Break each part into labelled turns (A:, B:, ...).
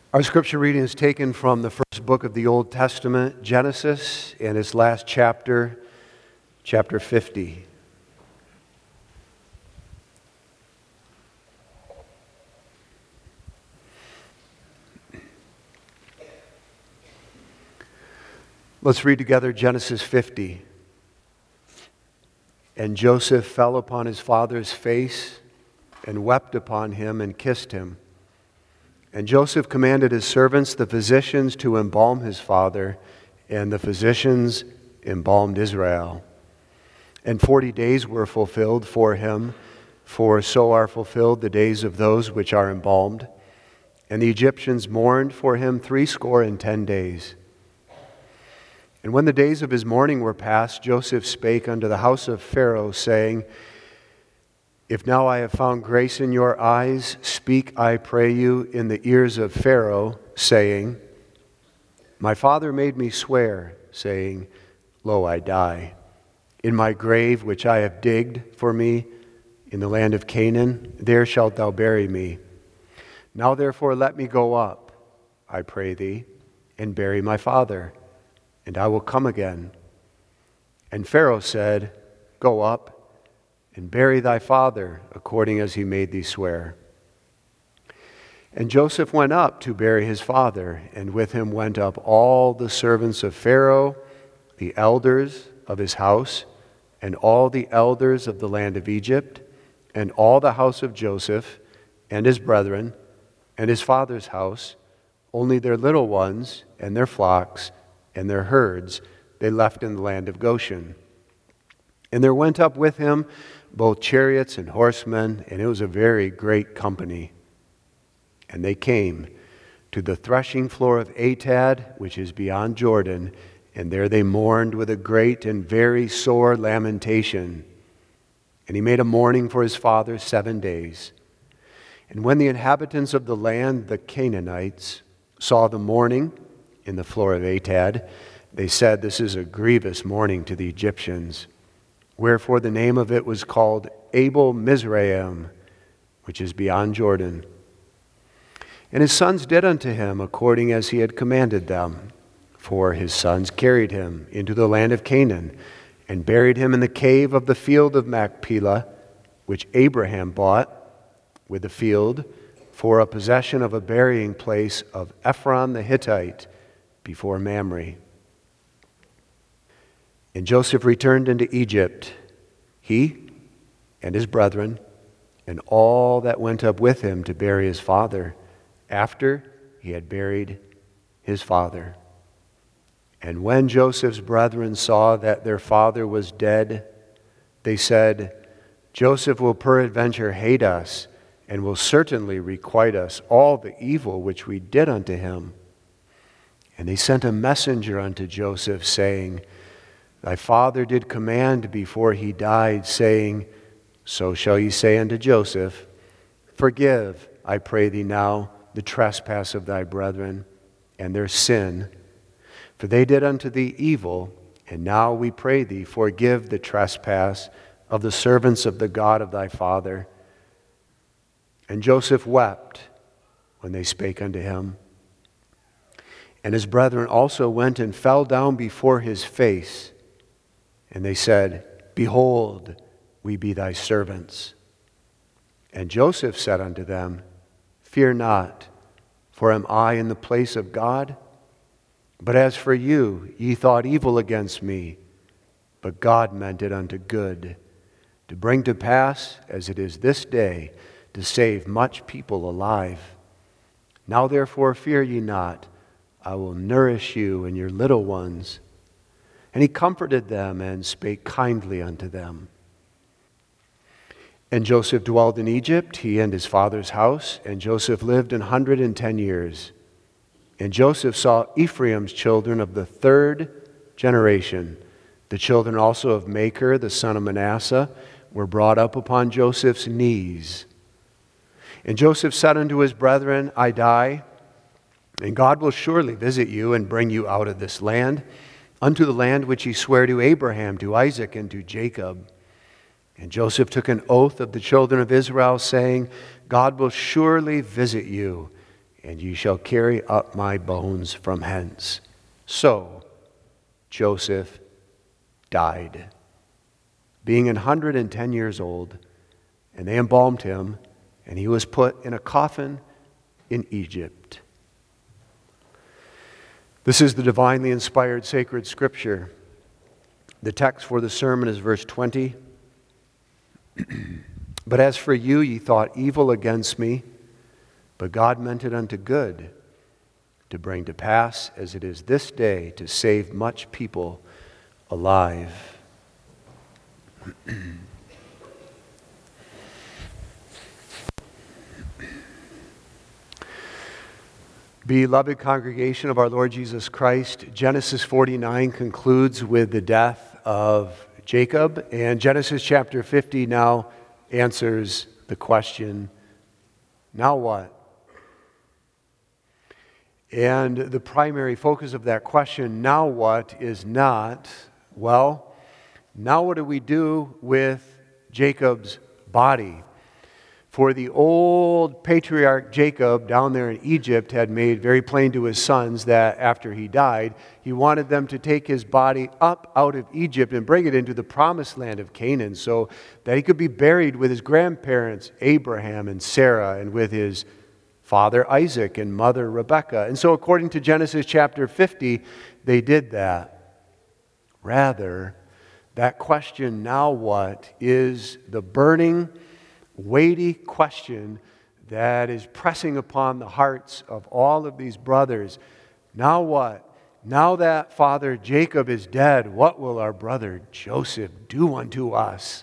A: Our scripture reading is taken from the first book of the Old Testament, Genesis, and its last chapter, chapter 50. Let's read together Genesis 50. And Joseph fell upon his father's face and wept upon him and kissed him. And Joseph commanded his servants, the physicians, to embalm his father, and the physicians embalmed Israel. And 40 days were fulfilled for him, for so are fulfilled the days of those which are embalmed. And the Egyptians mourned for him 60 days. And when the days of his mourning were past, Joseph spake unto the house of Pharaoh, saying, If now I have found grace in your eyes, speak, I pray you, in the ears of Pharaoh, saying, My father made me swear, saying, Lo, I die. In my grave which I have digged for me in the land of Canaan, there shalt thou bury me. Now therefore let me go up, I pray thee, and bury my father, and I will come again. And Pharaoh said, Go up, and bury thy father, according as he made thee swear. And Joseph went up to bury his father, and with him went up all the servants of Pharaoh, the elders of his house, and all the elders of the land of Egypt, and all the house of Joseph, and his brethren, and his father's house. Only their little ones, and their flocks, and their herds they left in the land of Goshen. And there went up with him both chariots and horsemen, and it was a very great company. And they came to the threshing floor of Atad, which is beyond Jordan, and there they mourned with a great and very sore lamentation. And he made a mourning for his father 7 days. And when the inhabitants of the land, the Canaanites, saw the mourning in the floor of Atad, they said, This is a grievous mourning to the Egyptians. Wherefore the name of it was called Abel Mizraim, which is beyond Jordan. And his sons did unto him according as he had commanded them. For his sons carried him into the land of Canaan, and buried him in the cave of the field of Machpelah, which Abraham bought with the field for a possession of a burying place of Ephron the Hittite before Mamre. And Joseph returned into Egypt, he and his brethren, and all that went up with him to bury his father, after he had buried his father. And when Joseph's brethren saw that their father was dead, they said, Joseph will peradventure hate us, and will certainly requite us all the evil which we did unto him. And they sent a messenger unto Joseph, saying, Thy father did command before he died, saying, So shall ye say unto Joseph, Forgive, I pray thee now, the trespass of thy brethren, and their sin. For they did unto thee evil, and now we pray thee, forgive the trespass of the servants of the God of thy father. And Joseph wept when they spake unto him. And his brethren also went and fell down before his face. And they said, Behold, we be thy servants. And Joseph said unto them, Fear not, for am I in the place of God? But as for you, ye thought evil against me, but God meant it unto good, to bring to pass, as it is this day, to save much people alive. Now therefore fear ye not, I will nourish you and your little ones. And he comforted them and spake kindly unto them. And Joseph dwelled in Egypt, he and his father's house, and Joseph lived 110 years. And Joseph saw Ephraim's children of the 3rd generation. The children also of Machir, the son of Manasseh, were brought up upon Joseph's knees. And Joseph said unto his brethren, I die, and God will surely visit you and bring you out of this land, unto the land which he sware to Abraham, to Isaac, and to Jacob. And Joseph took an oath of the children of Israel, saying, God will surely visit you and you shall carry up my bones from hence. So Joseph died, being 110 years old, and they embalmed him, and he was put in a coffin in Egypt. This is the divinely inspired sacred scripture. The text for the sermon is verse 20. But as for you, ye thought evil against me, but God meant it unto good, to bring to pass, as it is this day, to save much people alive. Beloved congregation of our Lord Jesus Christ, Genesis 49 concludes with the death of Jacob, and Genesis chapter 50 now answers the question, now what? And the primary focus of that question, now what, is not, well, now what do we do with Jacob's body? For the old patriarch Jacob down there in Egypt had made very plain to his sons that after he died, he wanted them to take his body up out of Egypt and bring it into the promised land of Canaan so that he could be buried with his grandparents, Abraham and Sarah, and with his father Isaac and mother Rebekah. And so according to Genesis chapter 50, they did that. Rather, that question, now what, is the burning, weighty question that is pressing upon the hearts of all of these brothers. Now what? Now that father Jacob is dead, what will our brother Joseph do unto us?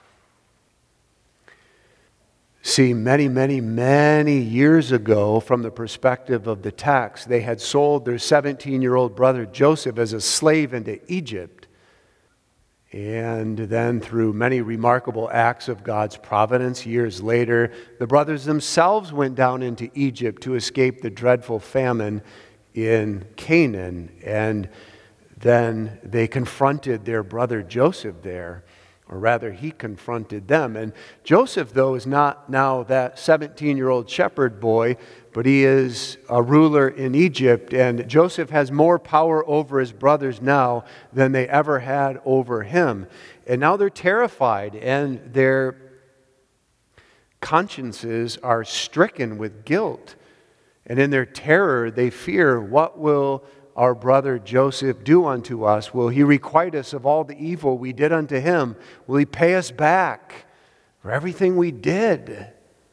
A: See, many years ago, from the perspective of the text, they had sold their 17-year-old brother Joseph as a slave into Egypt. And then through many remarkable acts of God's providence, years later, the brothers themselves went down into Egypt to escape the dreadful famine in Canaan. And then they confronted their brother Joseph there, or rather he confronted them. And Joseph, though, is not now that 17-year-old shepherd boy, but he is a ruler in Egypt, and Joseph has more power over his brothers now than they ever had over him. And now they're terrified, and their consciences are stricken with guilt. And in their terror, they fear, what will our brother Joseph do unto us? Will he requite us of all the evil we did unto him? Will he pay us back for everything we did?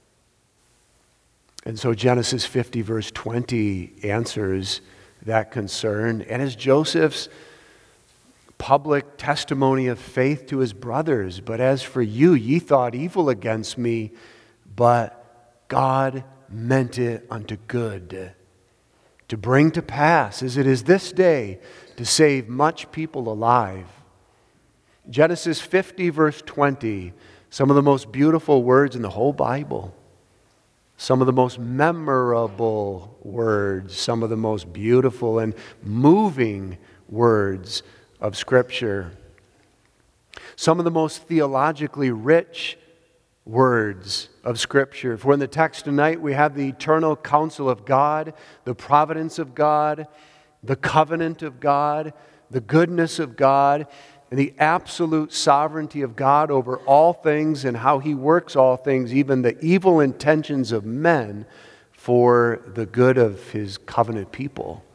A: And so Genesis 50 verse 20 answers that concern, and is Joseph's public testimony of faith to his brothers. But as for you, ye thought evil against me, but God meant it unto good, to bring to pass, as it is this day, to save much people alive. Genesis 50 verse 20, some of the most beautiful words in the whole Bible. Some of the most memorable words, some of the most beautiful and moving words of Scripture. Some of the most theologically rich words of Scripture. For in the text tonight we have the eternal counsel of God, the providence of God, the covenant of God, the goodness of God, and the absolute sovereignty of God over all things and how He works all things, even the evil intentions of men, for the good of His covenant people.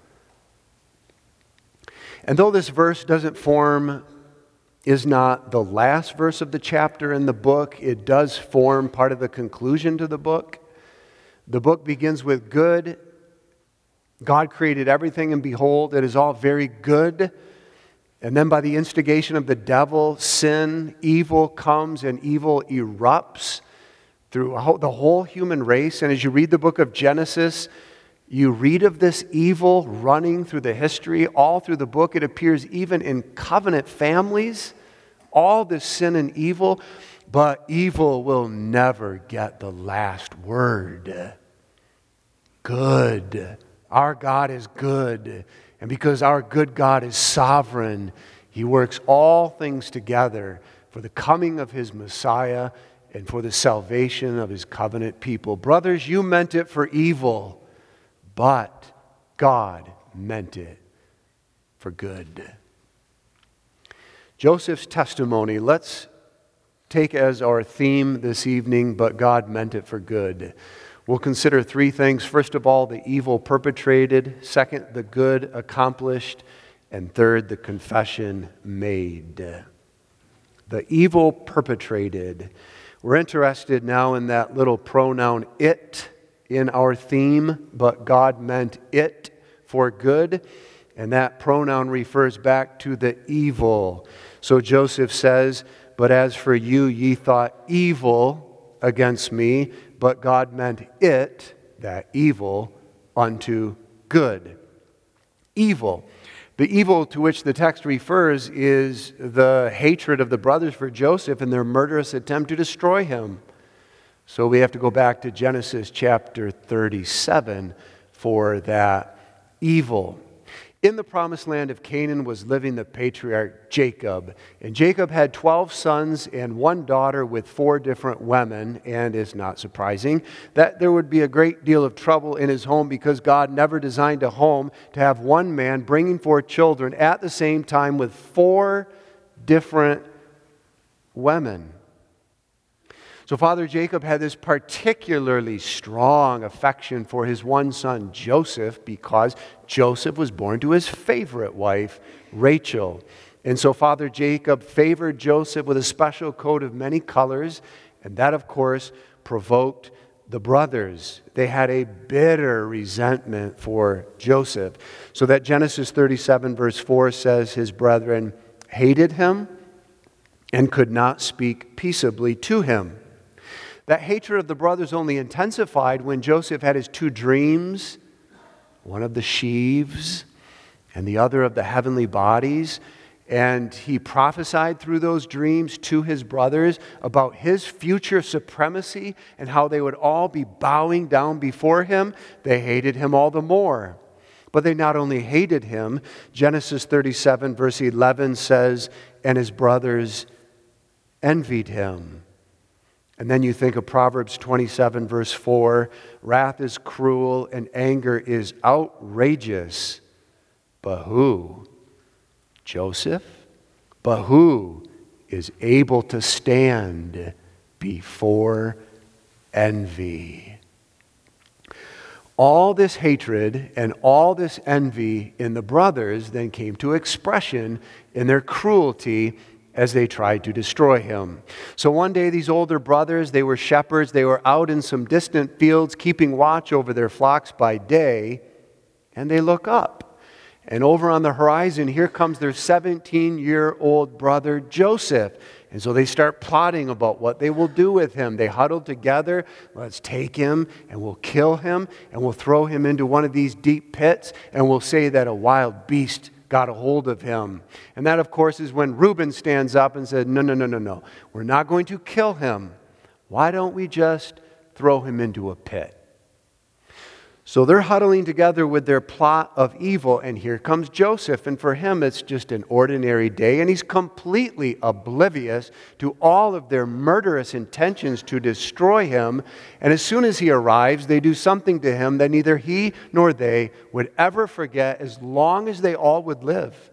A: And though this verse is not the last verse of the chapter in the book, it does form part of the conclusion to the book. The book begins with good. God created everything, and behold, it is all very good. And then by the instigation of the devil, sin, evil comes, and evil erupts through the whole human race. And as you read the book of Genesis, you read of this evil running through the history, all through the book. It appears even in covenant families, all this sin and evil. But evil will never get the last word. Good. Our God is good. And because our good God is sovereign, He works all things together for the coming of His Messiah and for the salvation of His covenant people. Brothers, you meant it for evil, but God meant it for good. Joseph's testimony, let's take as our theme this evening, but God meant it for good. We'll consider three things. First of all, the evil perpetrated. Second, the good accomplished. And third, the confession made. The evil perpetrated. We're interested now in that little pronoun it in our theme, but God meant it for good. And that pronoun refers back to the evil. So Joseph says, "But as for you, ye thought evil against me, but God meant it," that evil, "unto good." Evil. The evil to which the text refers is the hatred of the brothers for Joseph and their murderous attempt to destroy him. So we have to go back to Genesis chapter 37 for that evil. In the promised land of Canaan was living the patriarch Jacob. And Jacob had 12 sons and one daughter with 4 different women. And it's not surprising that there would be a great deal of trouble in his home because God never designed a home to have one man bringing forth children at the same time with 4 different women. So Father Jacob had this particularly strong affection for his one son Joseph because Joseph was born to his favorite wife, Rachel. And so Father Jacob favored Joseph with a special coat of many colors, and that, of course, provoked the brothers. They had a bitter resentment for Joseph. So that Genesis 37 verse 4 says his brethren hated him and could not speak peaceably to him. That hatred of the brothers only intensified when Joseph had his 2 dreams, one of the sheaves and the other of the heavenly bodies. And he prophesied through those dreams to his brothers about his future supremacy and how they would all be bowing down before him. They hated him all the more. But they not only hated him, Genesis 37 verse 11 says, "And his brothers envied him." And then you think of Proverbs 27 verse 4, "Wrath is cruel and anger is outrageous. But who? Joseph? But who is able to stand before envy?" All this hatred and all this envy in the brothers then came to expression in their cruelty as they tried to destroy him. So one day these older brothers, they were shepherds, they were out in some distant fields keeping watch over their flocks by day, and they look up. And over on the horizon, here comes their 17-year-old brother Joseph. And so they start plotting about what they will do with him. They huddle together, "Let's take him and we'll kill him and we'll throw him into one of these deep pits and we'll say that a wild beast got a hold of him." And that, of course, is when Reuben stands up and said, No. We're not going to kill him. Why don't we just throw him into a pit?" So they're huddling together with their plot of evil, and here comes Joseph. And for him, it's just an ordinary day, and he's completely oblivious to all of their murderous intentions to destroy him. And as soon as he arrives, they do something to him that neither he nor they would ever forget as long as they all would live.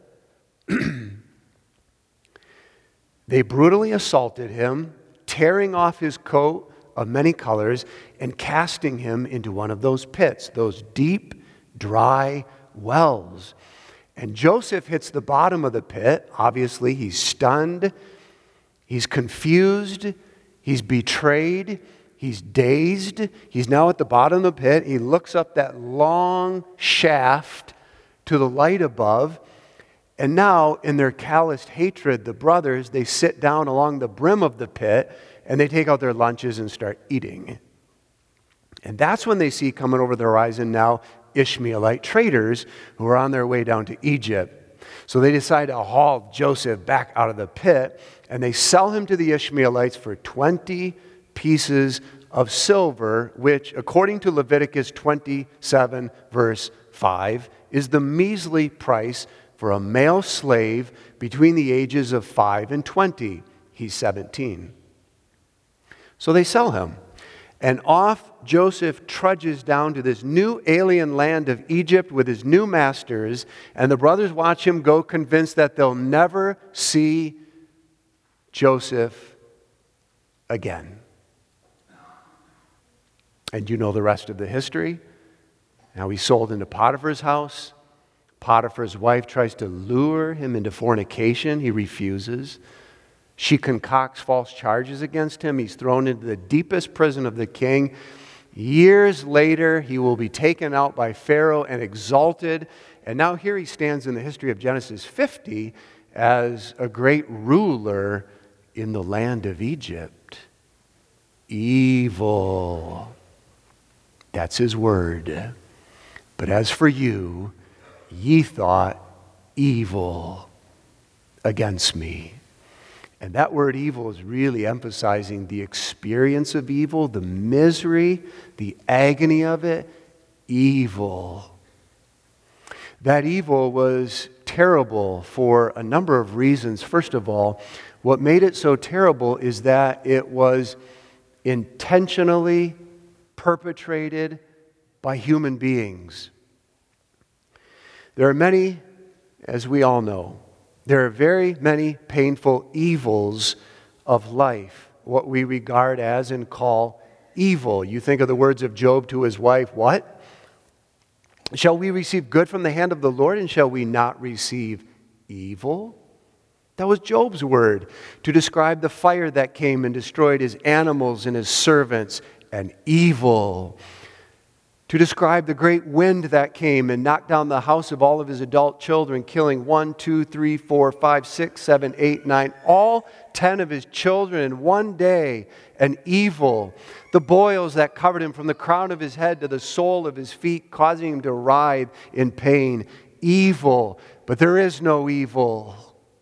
A: They brutally assaulted him, tearing off his coat of many colors and casting him into one of those pits, those deep, dry wells. And Joseph hits the bottom of the pit. Obviously, he's stunned, he's confused, he's betrayed, he's dazed. He's now at the bottom of the pit. He looks up that long shaft to the light above. And now, in their calloused hatred, the brothers, they sit down along the brim of the pit and they take out their lunches and start eating. And that's when they see coming over the horizon now Ishmaelite traders who are on their way down to Egypt. So they decide to haul Joseph back out of the pit, and they sell him to the Ishmaelites for 20 pieces of silver, which, according to Leviticus 27, verse 5, is the measly price for a male slave between the ages of 5 and 20. He's 17. So they sell him. And off Joseph trudges down to this new alien land of Egypt with his new masters, and the brothers watch him go, convinced that they'll never see Joseph again. And you know the rest of the history. Now he's sold into Potiphar's house. Potiphar's wife tries to lure him into fornication. He refuses. She concocts false charges against him. He's thrown into the deepest prison of the king. Years later, he will be taken out by Pharaoh and exalted. And now here he stands in the history of Genesis 50 as a great ruler in the land of Egypt. Evil. That's his word. But as for you, ye thought evil against me. And that word evil is really emphasizing the experience of evil, the misery, the agony of it. Evil. That evil was terrible for a number of reasons. First of all, what made it so terrible is that it was intentionally perpetrated by human beings. There are many, as we all know, there are very many painful evils of life, what we regard as and call evil. You think of the words of Job to his wife, what? Shall we receive good from the hand of the Lord, and shall we not receive evil? That was Job's word to describe the fire that came and destroyed his animals and his servants, and evil. To describe the great wind that came and knocked down the house of all of his adult children, killing 1, 2, 3, 4, 5, 6, 7, 8, 9, all 10 of his children in one day, and evil. The boils that covered him from the crown of his head to the sole of his feet, causing him to writhe in pain. Evil. But there is no evil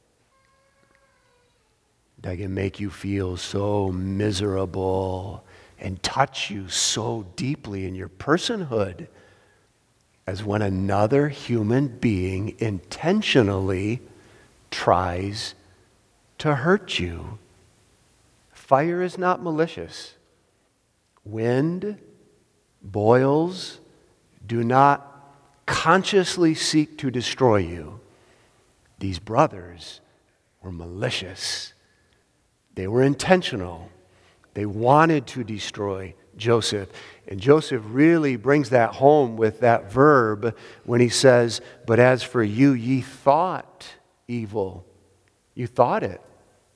A: that can make you feel so miserable and touch you so deeply in your personhood as when another human being intentionally tries to hurt you. Fire is not malicious. Wind, boils do not consciously seek to destroy you. These brothers were malicious. They were intentional. They wanted to destroy Joseph. And Joseph really brings that home with that verb when he says, but as for you, ye thought evil. You thought it.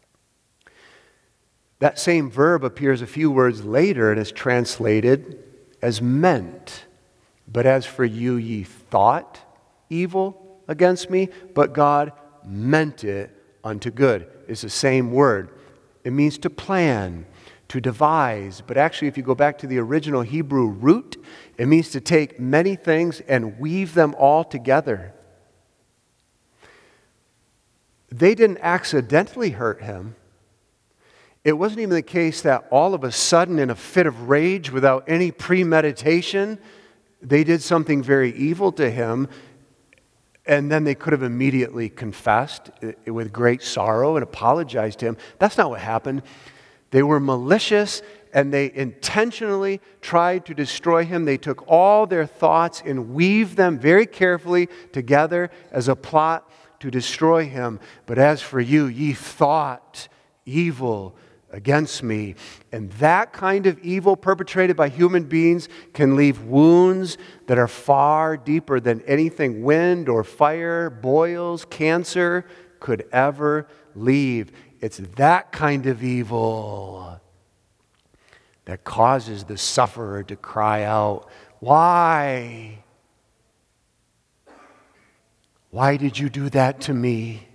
A: That same verb appears a few words later and is translated as meant. But as for you, ye thought evil against me, but God meant it unto good. It's the same word. It means to plan, to devise. But actually, if you go back to the original Hebrew root, it means to take many things and weave them all together. They didn't accidentally hurt him. It wasn't even the case that all of a sudden, in a fit of rage, without any premeditation, they did something very evil to him, and then they could have immediately confessed with great sorrow and apologized to him. That's not what happened. They were malicious, and they intentionally tried to destroy him. They took all their thoughts and weaved them very carefully together as a plot to destroy him. But as for you, ye thought evil against me. And that kind of evil perpetrated by human beings can leave wounds that are far deeper than anything wind or fire, boils, cancer could ever leave. It's that kind of evil that causes the sufferer to cry out, why? Why did you do that to me?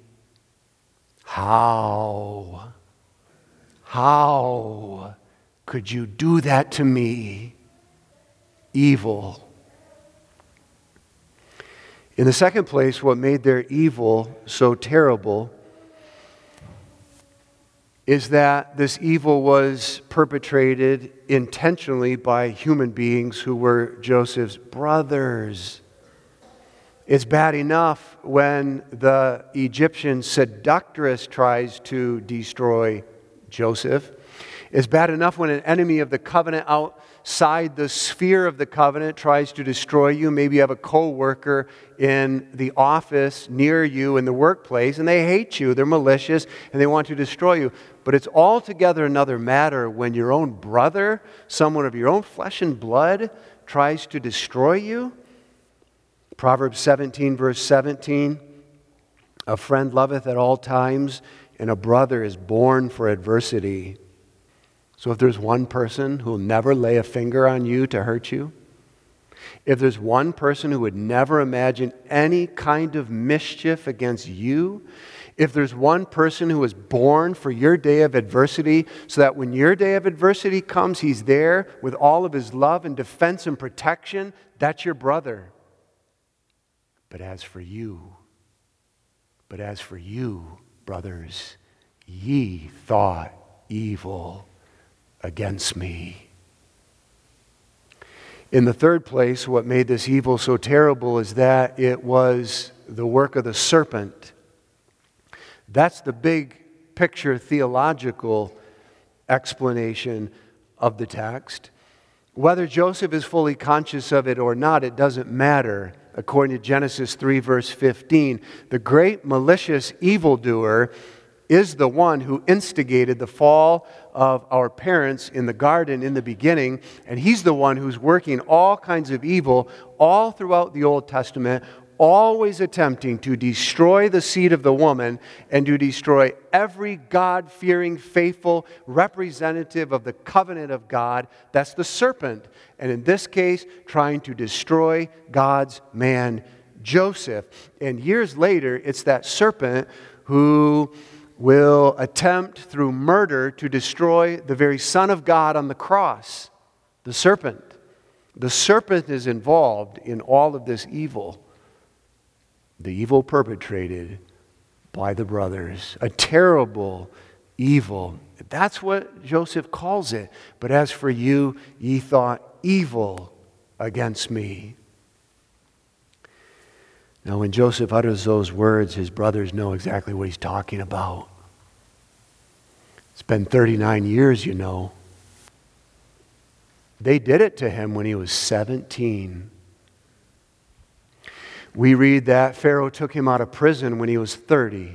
A: How? How could you do that to me? Evil. In the second place, what made their evil so terrible is that this evil was perpetrated intentionally by human beings who were Joseph's brothers. It's bad enough when the Egyptian seductress tries to destroy Joseph. It's bad enough when an enemy of the covenant outside the sphere of the covenant tries to destroy you. Maybe you have a co-worker in the office near you in the workplace, and they hate you. They're malicious, and they want to destroy you. But it's altogether another matter when your own brother, someone of your own flesh and blood, tries to destroy you. Proverbs 17, verse 17, a friend loveth at all times, and a brother is born for adversity. So if there's one person who will never lay a finger on you to hurt you, if there's one person who would never imagine any kind of mischief against you, if there's one person who was born for your day of adversity, so that when your day of adversity comes, he's there with all of his love and defense and protection, that's your brother. But as for you, brothers, ye thought evil against me. In the third place, what made this evil so terrible is that it was the work of the serpent. That's the big picture theological explanation of the text. Whether Joseph is fully conscious of it or not, it doesn't matter. According to Genesis 3, verse 15, the great malicious evildoer is the one who instigated the fall of our parents in the garden in the beginning, and he's the one who's working all kinds of evil all throughout the Old Testament, always attempting to destroy the seed of the woman and to destroy every God-fearing, faithful representative of the covenant of God. That's the serpent. And in this case, trying to destroy God's man, Joseph. And years later, it's that serpent who will attempt through murder to destroy the very Son of God on the cross. The serpent. The serpent is involved in all of this evil. The evil perpetrated by the brothers. A terrible evil. That's what Joseph calls it. But as for you, ye thought evil against me. Now, when Joseph utters those words, his brothers know exactly what he's talking about. It's been 39 years, you know. They did it to him when he was 17. We read that Pharaoh took him out of prison when he was 30.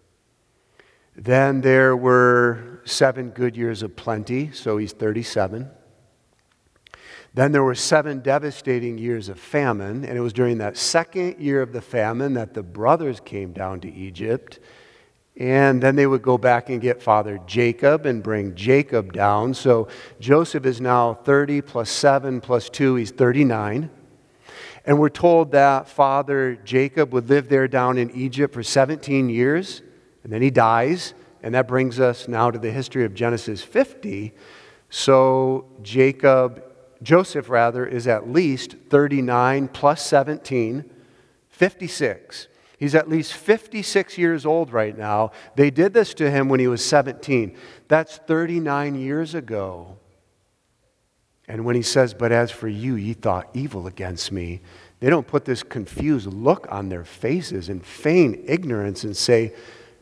A: Then there were 7 good years of plenty, so he's 37. Then there were 7 devastating years of famine, and it was during that second year of the famine that the brothers came down to Egypt. And then they would go back and get father Jacob and bring Jacob down. So Joseph is now 30 plus 7 plus 2, he's 39. And we're told that father Jacob would live there down in Egypt for 17 years, and then he dies. And that brings us now to the history of Genesis 50. So Joseph is at least 39 plus 17, 56. He's at least 56 years old right now. They did this to him when he was 17. That's 39 years ago. And when he says, but as for you, ye thought evil against me, they don't put this confused look on their faces and feign ignorance and say,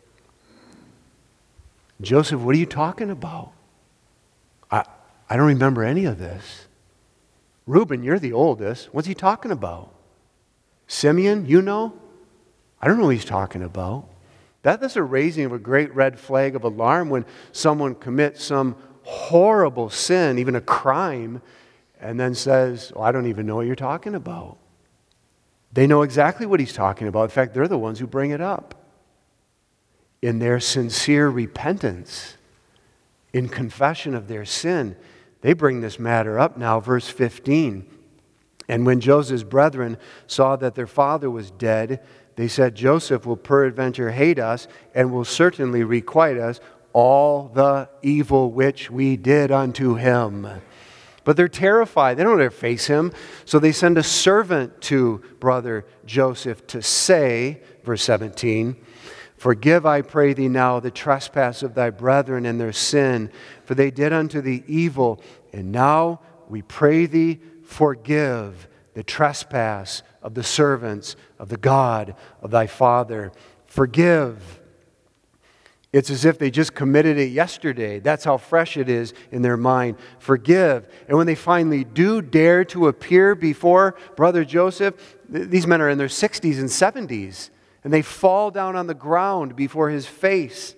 A: Joseph, what are you talking about? I don't remember any of this. Reuben, you're the oldest. What's he talking about? Simeon, you know? I don't know what he's talking about. That's a raising of a great red flag of alarm when someone commits some horrible sin, even a crime, and then says, I don't even know what you're talking about. They know exactly what he's talking about. In fact, they're the ones who bring it up. In their sincere repentance, in confession of their sin, they bring this matter up now. Verse 15. And when Joseph's brethren saw that their father was dead, they said, Joseph will peradventure hate us and will certainly requite us all the evil which we did unto him. But they're terrified. They don't dare face him. So they send a servant to brother Joseph to say, verse 17, forgive, I pray thee now, the trespass of thy brethren and their sin, for they did unto thee evil. And now we pray thee, forgive the trespass of the servants of the God of thy father. Forgive. It's as if they just committed it yesterday. That's how fresh it is in their mind. Forgive. And when they finally do dare to appear before Brother Joseph, these men are in their 60s and 70s, and they fall down on the ground before his face.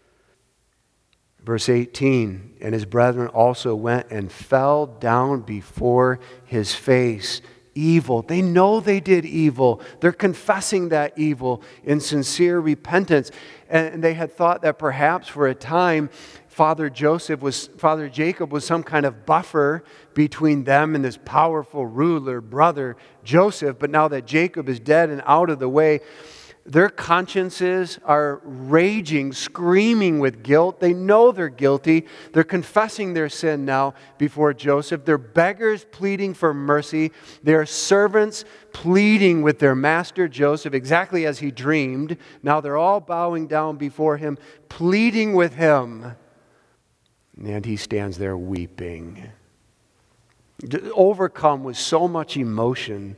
A: Verse 18, and his brethren also went and fell down before his face. Evil. They know they did evil. They're confessing that evil in sincere repentance. And they had thought that perhaps for a time, Father Jacob was some kind of buffer between them and this powerful ruler, brother Joseph. But now that Jacob is dead and out of the way, their consciences are raging, screaming with guilt. They know they're guilty. They're confessing their sin now before Joseph. They're beggars pleading for mercy. They're servants pleading with their master Joseph, exactly as he dreamed. Now they're all bowing down before him, pleading with him. And he stands there weeping, overcome with so much emotion.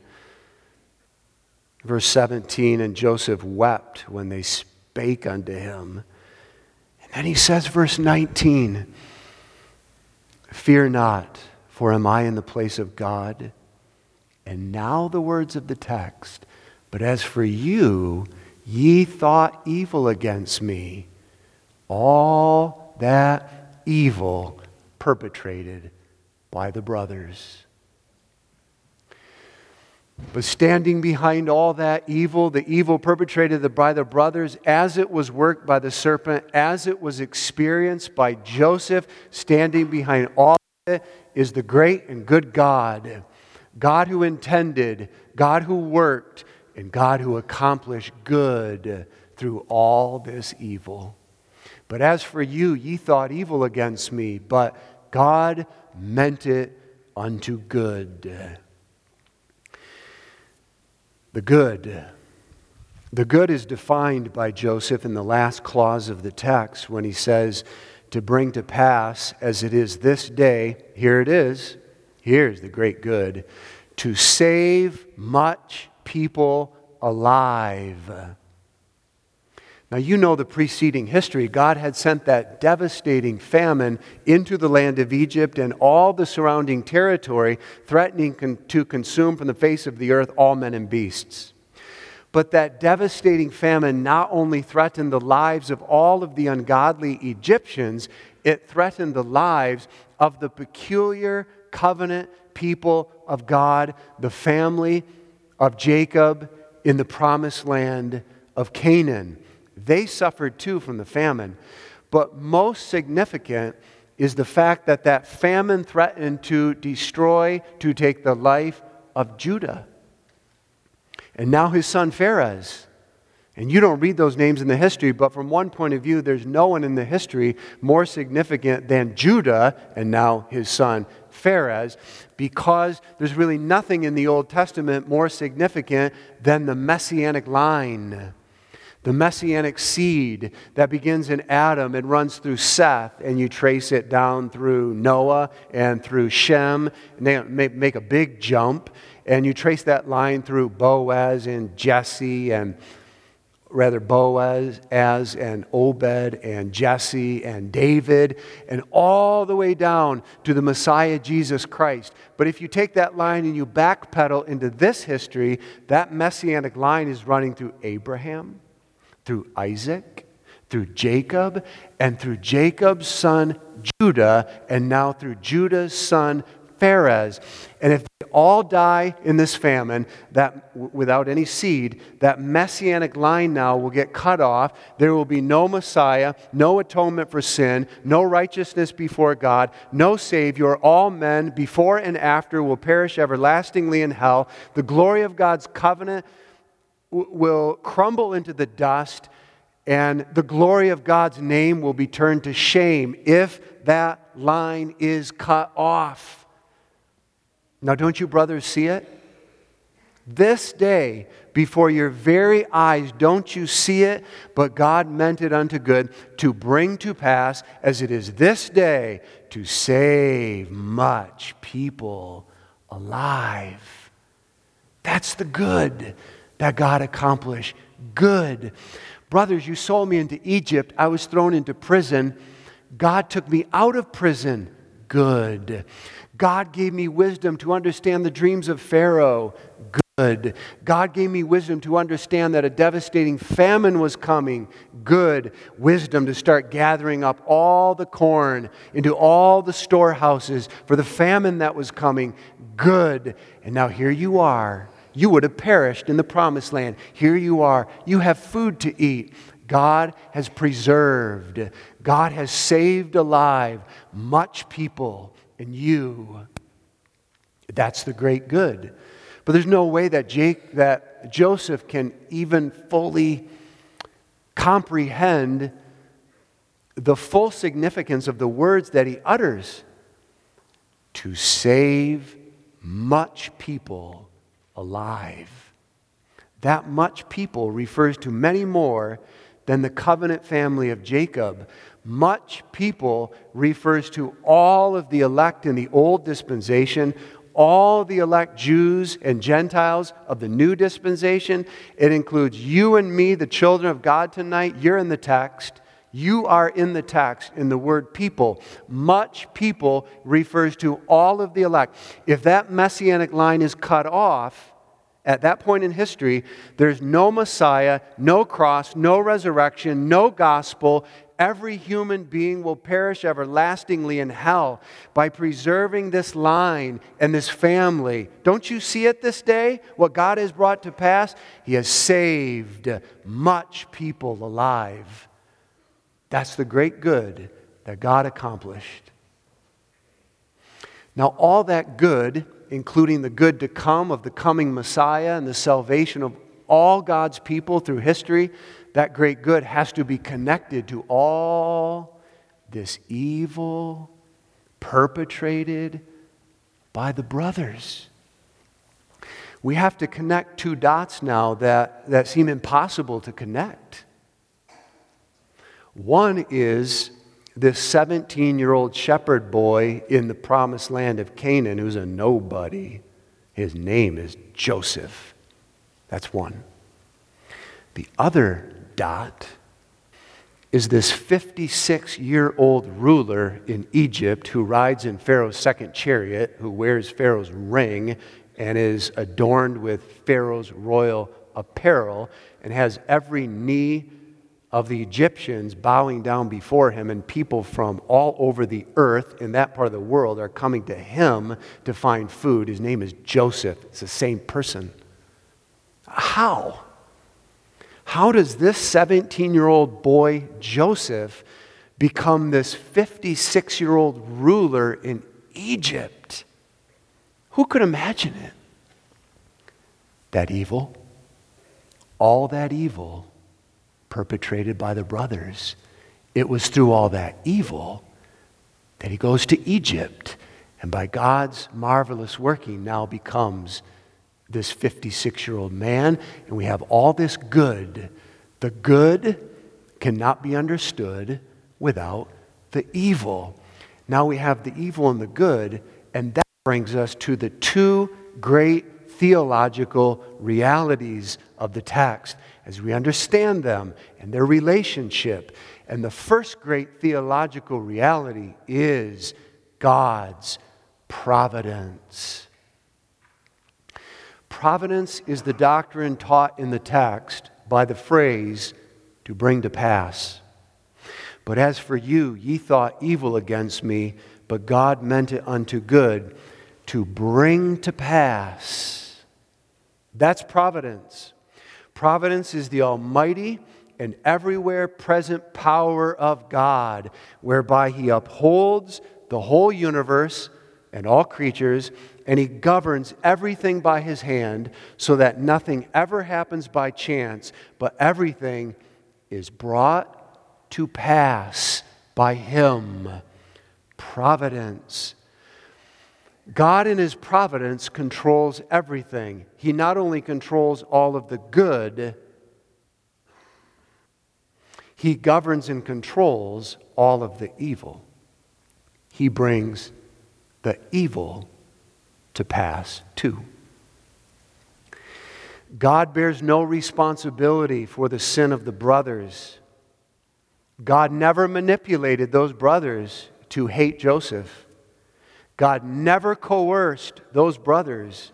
A: Verse 17, and Joseph wept when they spake unto him. And then he says, verse 19, fear not, for am I in the place of God? And now the words of the text, but as for you, ye thought evil against me. All that evil perpetrated by the brothers. But standing behind all that evil, the evil perpetrated by the brothers, as it was worked by the serpent, as it was experienced by Joseph, standing behind all of it is the great and good God. God who intended, God who worked, and God who accomplished good through all this evil. But as for you, ye thought evil against me, but God meant it unto good. The good. The good is defined by Joseph in the last clause of the text when he says, to bring to pass as it is this day, here it is, here's the great good, to save much people alive. Now you know the preceding history. God had sent that devastating famine into the land of Egypt and all the surrounding territory, threatening to consume from the face of the earth all men and beasts. But that devastating famine not only threatened the lives of all of the ungodly Egyptians, it threatened the lives of the peculiar covenant people of God, the family of Jacob in the promised land of Canaan. They suffered too from the famine. But most significant is the fact that that famine threatened to destroy, to take the life of Judah. And now his son Pharez. And you don't read those names in the history, but from one point of view, there's no one in the history more significant than Judah and now his son Pharez, because there's really nothing in the Old Testament more significant than the messianic line. The messianic seed that begins in Adam and runs through Seth, and you trace it down through Noah and through Shem, and they make a big jump, and you trace that line through Boaz and Jesse, and Boaz and Obed and Jesse and David, and all the way down to the Messiah Jesus Christ. But if you take that line and you backpedal into this history, that messianic line is running through Abraham, through Isaac, through Jacob, and through Jacob's son Judah, and now through Judah's son Pharez. And if they all die in this famine, that without any seed, that messianic line now will get cut off. There will be no Messiah, no atonement for sin, no righteousness before God, no Savior. All men before and after will perish everlastingly in hell. The glory of God's covenant will crumble into the dust, and the glory of God's name will be turned to shame if that line is cut off. Now, don't you brothers see it? This day, before your very eyes, don't you see it? But God meant it unto good to bring to pass, as it is this day, to save much people alive. That's the good that God accomplished. Good. Brothers, you sold me into Egypt. I was thrown into prison. God took me out of prison. Good. God gave me wisdom to understand the dreams of Pharaoh. Good. God gave me wisdom to understand that a devastating famine was coming. Good. Wisdom to start gathering up all the corn into all the storehouses for the famine that was coming. Good. And now here you are. You would have perished in the promised land. Here you are. You have food to eat. God has preserved. God has saved alive much people. And you. That's the great good. But there's no way that Joseph can even fully comprehend the full significance of the words that he utters. To save much people alive. That much people refers to many more than the covenant family of Jacob. Much people refers to all of the elect in the old dispensation, all the elect Jews and Gentiles of the new dispensation. It includes you and me, the children of God tonight. You're in the text. You are in the text in the word people. Much people refers to all of the elect. If that messianic line is cut off at that point in history, there's no Messiah, no cross, no resurrection, no gospel. Every human being will perish everlastingly in hell. By preserving this line and this family, don't you see it this day? What God has brought to pass? He has saved much people alive. That's the great good that God accomplished. Now, all that good, including the good to come of the coming Messiah and the salvation of all God's people through history, that great good has to be connected to all this evil perpetrated by the brothers. We have to connect two dots now that seem impossible to connect. One is this 17-year-old shepherd boy in the promised land of Canaan who's a nobody. His name is Joseph. That's one. The other dot is this 56-year-old ruler in Egypt who rides in Pharaoh's second chariot, who wears Pharaoh's ring and is adorned with Pharaoh's royal apparel and has every knee of the Egyptians bowing down before him, and people from all over the earth in that part of the world are coming to him to find food. His name is Joseph. It's the same person. How? How does this 17-year-old boy, Joseph, become this 56-year-old ruler in Egypt? Who could imagine it? That evil, all that evil perpetrated by the brothers. It was through all that evil that he goes to Egypt, and by God's marvelous working now becomes this 56-year-old man, and we have all this good. The good cannot be understood without the evil. Now we have the evil and the good, and that brings us to the two great theological realities of the text as we understand them and their relationship. And the first great theological reality is God's providence. Providence is the doctrine taught in the text by the phrase, to bring to pass. But as for you, ye thought evil against me, but God meant it unto good, to bring to pass. That's providence. Providence is the almighty and everywhere present power of God, whereby He upholds the whole universe and all creatures, and He governs everything by His hand, so that nothing ever happens by chance, but everything is brought to pass by Him. Providence. God in His providence controls everything. He not only controls all of the good, He governs and controls all of the evil. He brings the evil to pass too. God bears no responsibility for the sin of the brothers. God never manipulated those brothers to hate Joseph. God never coerced those brothers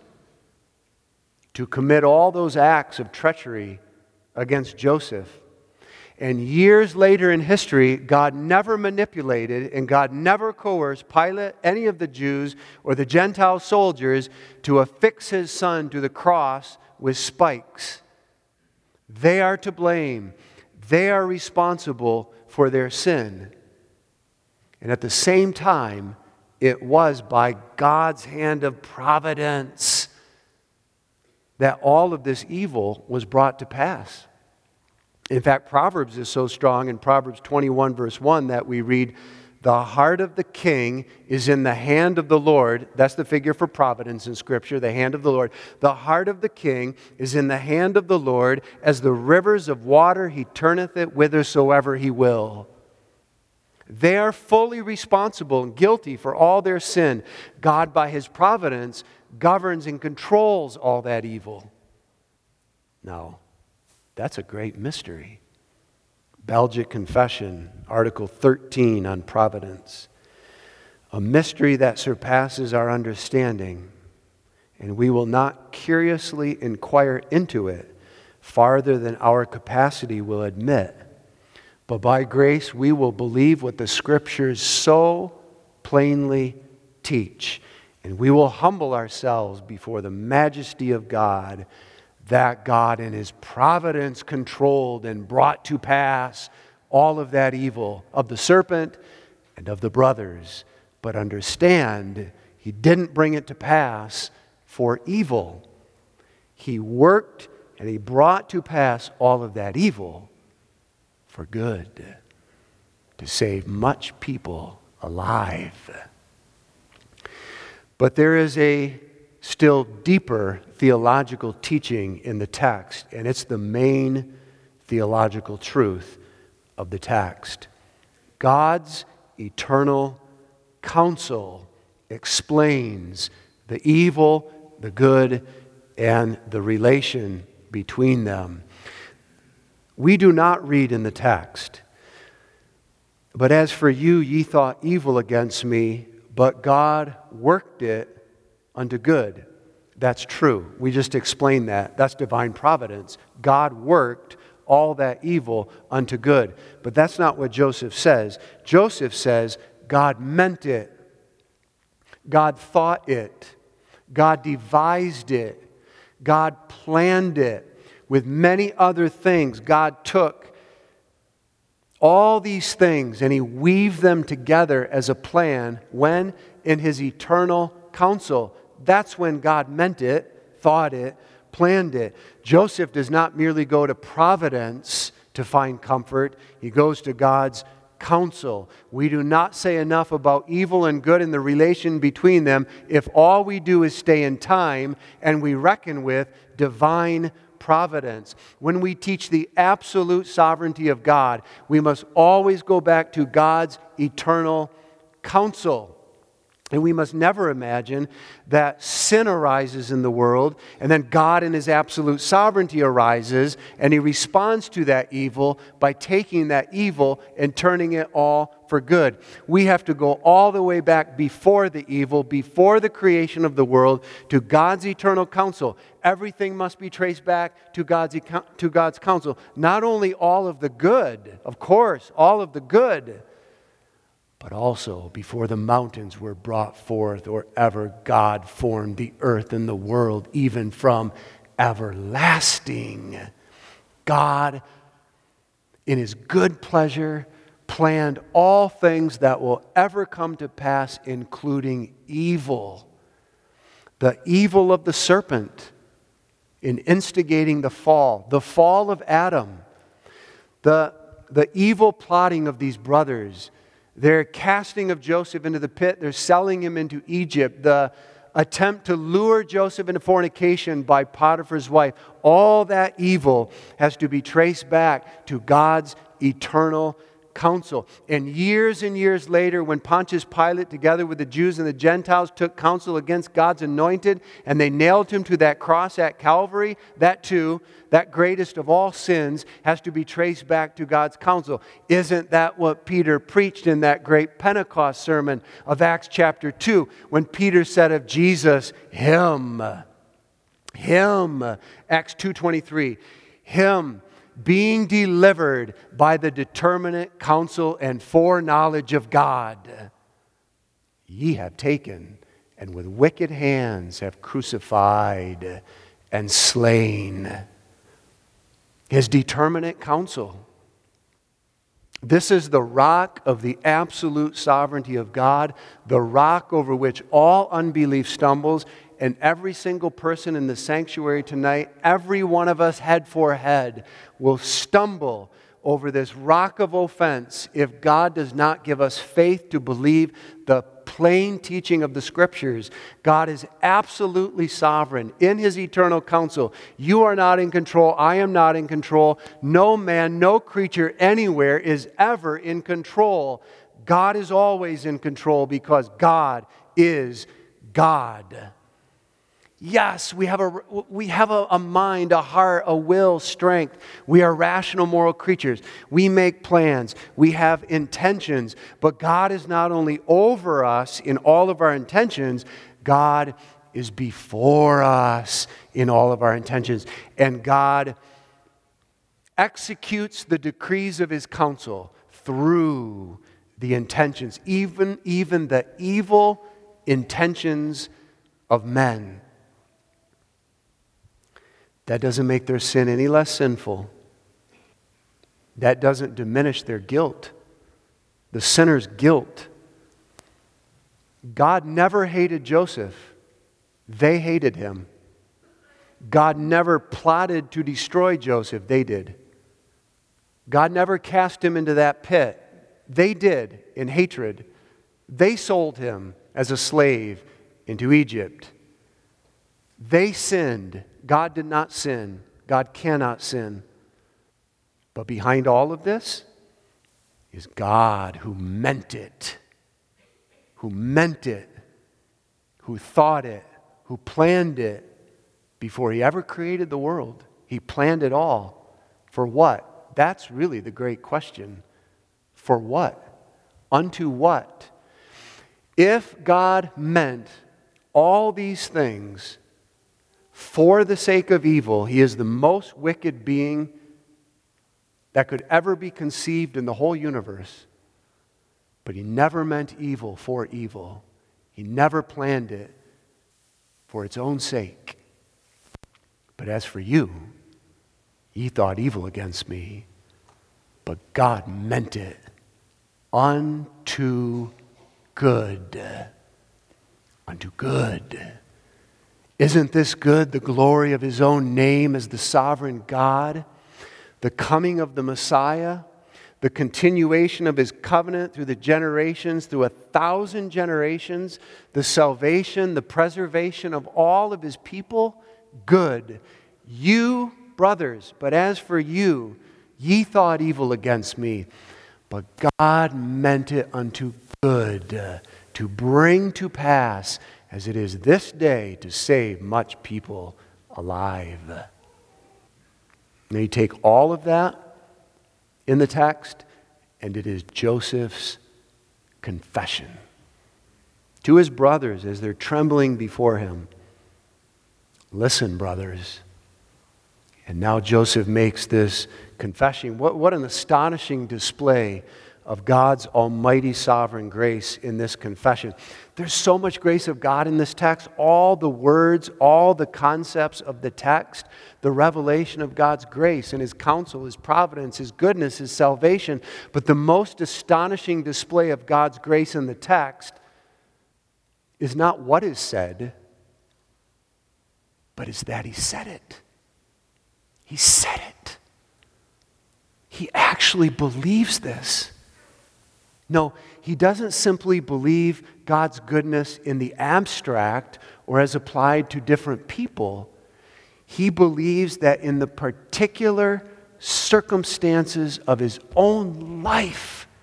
A: to commit all those acts of treachery against Joseph. And years later in history, God never manipulated and God never coerced Pilate, any of the Jews or the Gentile soldiers to affix his son to the cross with spikes. They are to blame. They are responsible for their sin. And at the same time, it was by God's hand of providence that all of this evil was brought to pass. In fact, Proverbs is so strong in Proverbs 21 verse 1 that we read, "The heart of the king is in the hand of the Lord." That's the figure for providence in Scripture, the hand of the Lord. "The heart of the king is in the hand of the Lord, as the rivers of water he turneth it whithersoever he will." They are fully responsible and guilty for all their sin. God, by his providence, governs and controls all that evil. Now, that's a great mystery. Belgic Confession, Article 13 on providence. A mystery that surpasses our understanding, and we will not curiously inquire into it farther than our capacity will admit. But by grace we will believe what the Scriptures so plainly teach, and we will humble ourselves before the majesty of God, that God in his providence controlled and brought to pass all of that evil of the serpent and of the brothers. But understand, he didn't bring it to pass for evil. He worked and he brought to pass all of that evil for good, to save much people alive. But there is a still deeper theological teaching in the text, and it's the main theological truth of the text. God's eternal counsel explains the evil, the good, and the relation between them. We do not read in the text, "But as for you, ye thought evil against me, but God worked it unto good." That's true. We just explained that. That's divine providence. God worked all that evil unto good. But that's not what Joseph says. Joseph says, God meant it. God thought it. God devised it. God planned it. With many other things, God took all these things and he weaved them together as a plan when? In his eternal counsel. That's when God meant it, thought it, planned it. Joseph does not merely go to providence to find comfort. He goes to God's counsel. We do not say enough about evil and good and the relation between them if all we do is stay in time and we reckon with divine providence. When we teach the absolute sovereignty of God, we must always go back to God's eternal counsel. And we must never imagine that sin arises in the world and then God in his absolute sovereignty arises and he responds to that evil by taking that evil and turning it all for good. We have to go all the way back before the evil, before the creation of the world, to God's eternal counsel. Everything must be traced back to God's counsel. Not only all of the good, of course, all of the good, but also before the mountains were brought forth or ever God formed the earth and the world, even from everlasting. God, in his good pleasure, planned all things that will ever come to pass, including evil. The evil of the serpent in instigating the fall of Adam, the evil plotting of these brothers, their casting of Joseph into the pit, their selling him into Egypt, the attempt to lure Joseph into fornication by Potiphar's wife, all that evil has to be traced back to God's eternal counsel. And years later, when Pontius Pilate, together with the Jews and the Gentiles, took counsel against God's anointed, and they nailed him to that cross at Calvary, that too, that greatest of all sins, has to be traced back to God's counsel. Isn't that what Peter preached in that great Pentecost sermon of Acts chapter 2, when Peter said of Jesus, Him, Acts 2:23, Him, being delivered by the determinate counsel and foreknowledge of God, ye have taken, and with wicked hands have crucified and slain. His determinate counsel. This is the rock of the absolute sovereignty of God, the rock over which all unbelief stumbles. And every single person in the sanctuary tonight, every one of us head for head, will stumble over this rock of offense if God does not give us faith to believe the plain teaching of the Scriptures. God is absolutely sovereign in His eternal counsel. You are not in control. I am not in control. No man, no creature anywhere is ever in control. God is always in control because God is God. Yes, we have a mind, a heart, a will, strength. We are rational, moral creatures. We make plans. We have intentions. But God is not only over us in all of our intentions, God is before us in all of our intentions. And God executes the decrees of His counsel through the intentions, even the evil intentions of men. That doesn't make their sin any less sinful. That doesn't diminish their guilt, the sinner's guilt. God never hated Joseph. They hated him. God never plotted to destroy Joseph. They did. God never cast him into that pit. They did in hatred. They sold him as a slave into Egypt. They sinned. God did not sin. God cannot sin. But behind all of this is God who meant it, who thought it, who planned it before He ever created the world. He planned it all. For what? That's really the great question. For what? Unto what? If God meant all these things for the sake of evil, He is the most wicked being that could ever be conceived in the whole universe. But He never meant evil for evil. He never planned it for its own sake. But as for you, ye thought evil against me, but God meant it unto good. Unto good. Isn't this good, the glory of His own name as the sovereign God, the coming of the Messiah, the continuation of His covenant through the generations, through 1,000 generations, the salvation, the preservation of all of His people? Good. You, brothers, but as for you, ye thought evil against me, but God meant it unto good, to bring to pass as it is this day to save much people alive. Now you take all of that in the text, and it is Joseph's confession to his brothers as they're trembling before him. Listen, brothers. And now Joseph makes this confession. What an astonishing display of God's almighty sovereign grace in this confession. There's so much grace of God in this text. All the words, all the concepts of the text, the revelation of God's grace and His counsel, His providence, His goodness, His salvation. But the most astonishing display of God's grace in the text is not what is said, but is that He said it. He said it. He actually believes this. No, he doesn't simply believe God's goodness in the abstract or as applied to different people. He believes that in the particular circumstances of his own life,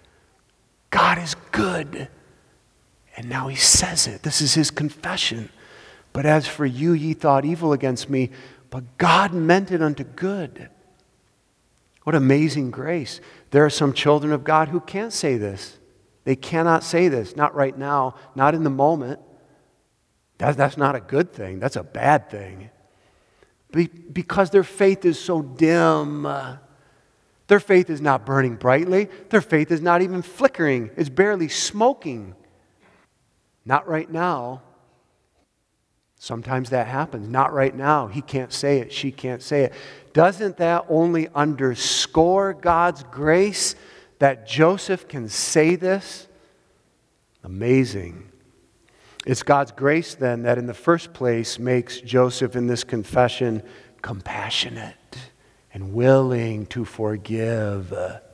A: God is good. And now he says it. This is his confession. But as for you, ye thought evil against me, but God meant it unto good. What amazing grace. There are some children of God who can't say this. They cannot say this. Not right now. Not in the moment. That's not a good thing. That's a bad thing. Because their faith is so dim. Their faith is not burning brightly. Their faith is not even flickering. It's barely smoking. Not right now. Sometimes that happens. Not right now. He can't say it. She can't say it. Doesn't that only underscore God's grace that Joseph can say this? Amazing. It's God's grace then that in the first place makes Joseph in this confession compassionate and willing to forgive.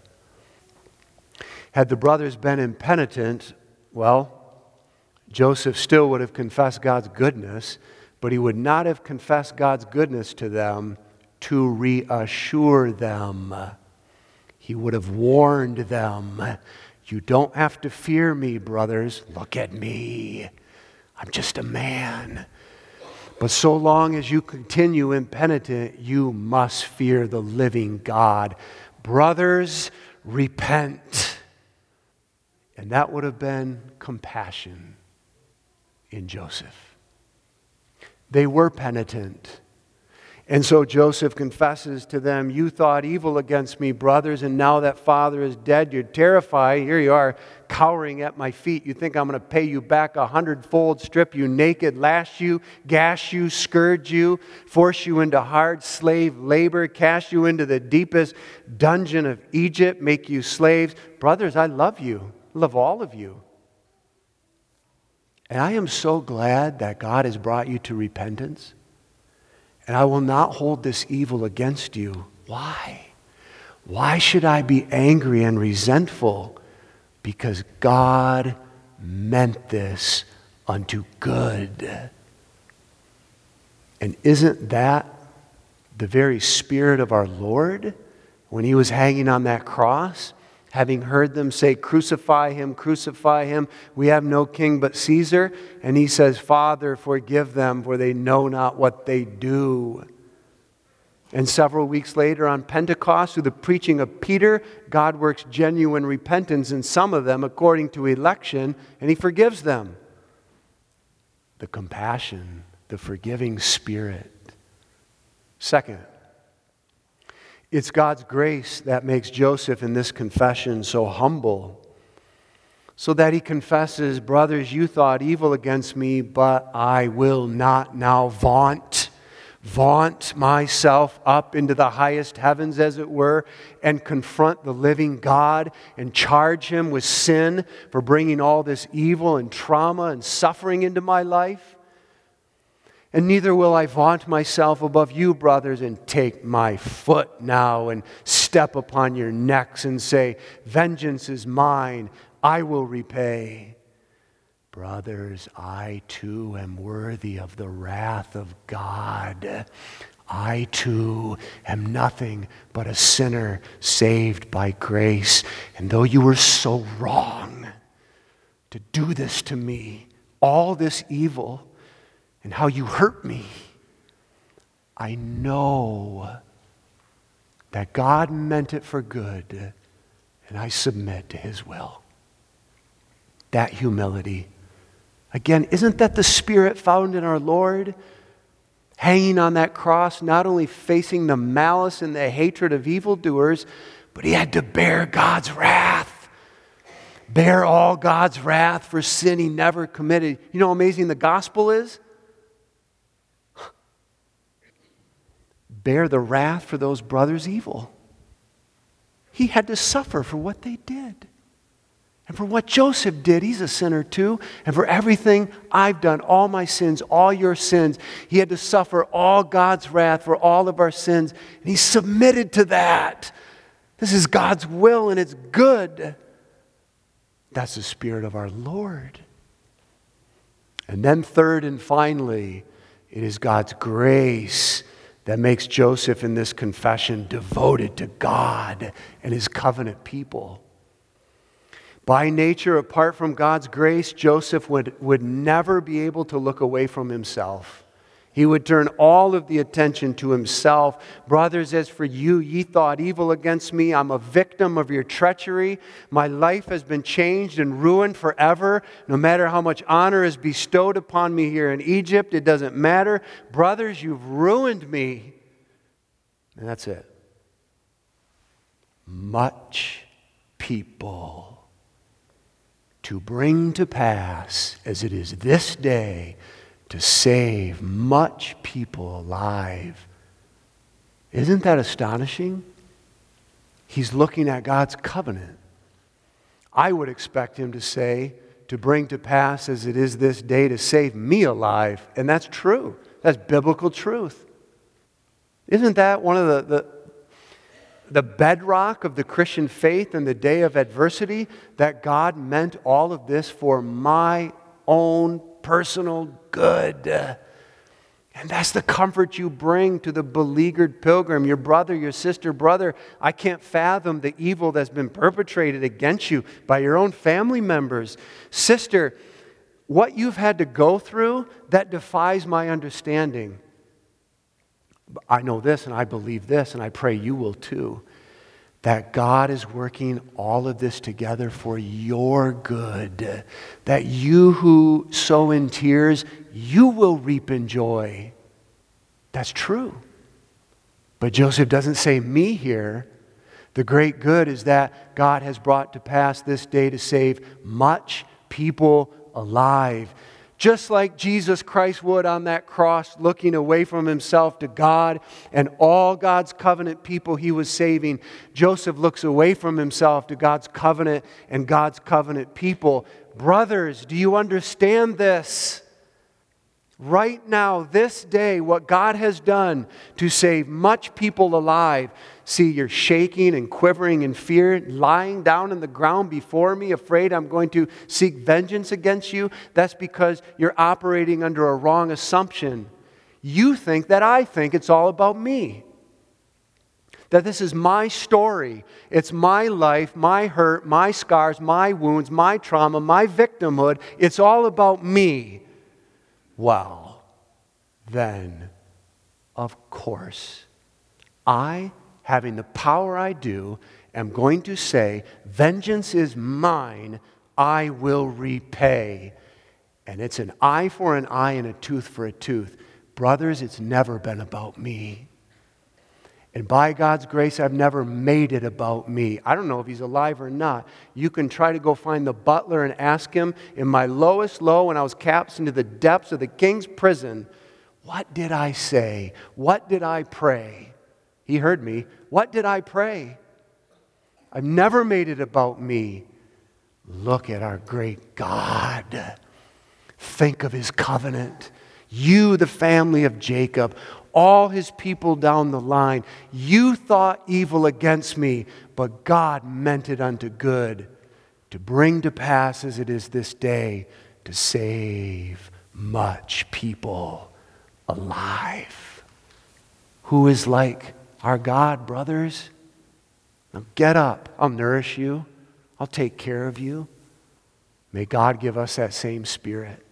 A: Had the brothers been impenitent, well, Joseph still would have confessed God's goodness, but he would not have confessed God's goodness to them to reassure them. He would have warned them, you don't have to fear me, brothers. Look at me. I'm just a man. But so long as you continue impenitent, you must fear the living God. Brothers, repent. And that would have been compassion in Joseph. They were penitent. And so Joseph confesses to them, you thought evil against me, brothers, and now that father is dead, you're terrified. Here you are, cowering at my feet. You think I'm going to pay you back 100-fold, strip you naked, lash you, gash you, scourge you, force you into hard slave labor, cast you into the deepest dungeon of Egypt, make you slaves. Brothers, I love you. I love all of you. And I am so glad that God has brought you to repentance. And I will not hold this evil against you. Why? Why should I be angry and resentful? Because God meant this unto good. And isn't that the very spirit of our Lord when he was hanging on that cross? Having heard them say, crucify him, we have no king but Caesar. And he says, Father, forgive them, for they know not what they do. And several weeks later on Pentecost, through the preaching of Peter, God works genuine repentance in some of them according to election, and he forgives them. The compassion, the forgiving spirit. Second, it's God's grace that makes Joseph in this confession so humble, so that he confesses, brothers, you thought evil against me, but I will not now vaunt myself up into the highest heavens, as it were, and confront the living God and charge him with sin for bringing all this evil and trauma and suffering into my life. And neither will I vaunt myself above you, brothers, and take my foot now and step upon your necks and say, vengeance is mine, I will repay. Brothers, I too am worthy of the wrath of God. I too am nothing but a sinner saved by grace. And though you were so wrong to do this to me, all this evil, and how you hurt me, I know that God meant it for good, and I submit to his will. That humility. Again, isn't that the spirit found in our Lord? Hanging on that cross, not only facing the malice and the hatred of evildoers, but he had to bear God's wrath. Bear all God's wrath for sin he never committed. You know how amazing the gospel is? Bear the wrath for those brothers' evil. He had to suffer for what they did. And for what Joseph did, he's a sinner too. And for everything I've done, all my sins, all your sins, he had to suffer all God's wrath for all of our sins. And he submitted to that. This is God's will and it's good. That's the spirit of our Lord. And then third and finally, it is God's grace that makes Joseph in this confession devoted to God and his covenant people. By nature, apart from God's grace, Joseph would never be able to look away from himself. He would turn all of the attention to himself. Brothers, as for you, ye thought evil against me. I'm a victim of your treachery. My life has been changed and ruined forever. No matter how much honor is bestowed upon me here in Egypt, it doesn't matter. Brothers, you've ruined me. And that's it. Much people to bring to pass, as it is this day, to save much people alive. Isn't that astonishing? He's looking at God's covenant. I would expect him to say, to bring to pass as it is this day to save me alive. And that's true. That's biblical truth. Isn't that one of the bedrock of the Christian faith in the day of adversity? That God meant all of this for my own personal good. And that's the comfort you bring to the beleaguered pilgrim, your brother, your sister. Brother, I can't fathom the evil that's been perpetrated against you by your own family members. Sister, what you've had to go through, that defies my understanding. I know this and I believe this, and I pray you will too. That God is working all of this together for your good. That you who sow in tears, you will reap in joy. That's true. But Joseph doesn't say me here. The great good is that God has brought to pass this day to save much people alive. Just like Jesus Christ would on that cross, looking away from himself to God and all God's covenant people he was saving, Joseph looks away from himself to God's covenant and God's covenant people. Brothers, do you understand this? Right now, this day, what God has done to save much people alive. See, you're shaking and quivering in fear, lying down on the ground before me, afraid I'm going to seek vengeance against you. That's because you're operating under a wrong assumption. You think that I think it's all about me. That this is my story. It's my life, my hurt, my scars, my wounds, my trauma, my victimhood. It's all about me. Well, then, of course, I, having the power I do, am going to say, vengeance is mine, I will repay. And it's an eye for an eye and a tooth for a tooth. Brothers, it's never been about me. And by God's grace, I've never made it about me. I don't know if he's alive or not. You can try to go find the butler and ask him, in my lowest low, when I was cast into the depths of the king's prison, what did I say? What did I pray? He heard me. What did I pray? I've never made it about me. Look at our great God. Think of his covenant. You, the family of Jacob, all his people down the line. You thought evil against me, but God meant it unto good, to bring to pass as it is this day, to save much people alive. Who is like our God, brothers? Now get up. I'll nourish you. I'll take care of you. May God give us that same spirit.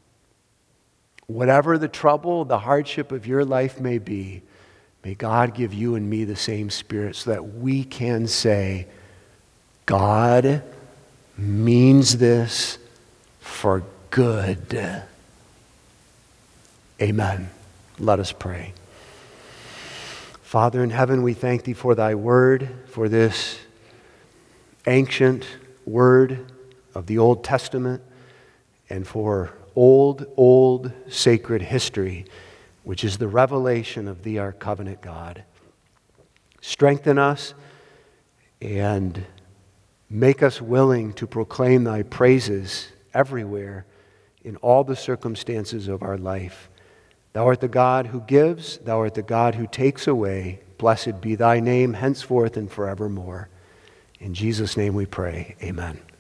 A: Whatever the trouble, the hardship of your life may be, may God give you and me the same spirit so that we can say, God means this for good. Amen. Let us pray. Father in heaven, we thank thee for thy word, for this ancient word of the Old Testament, and for old sacred history, which is the revelation of thee, our covenant God. Strengthen us and make us willing to proclaim thy praises everywhere in all the circumstances of our life. Thou art the God who gives, thou art the God who takes away. Blessed be thy name henceforth and forevermore. In Jesus' name we pray. Amen.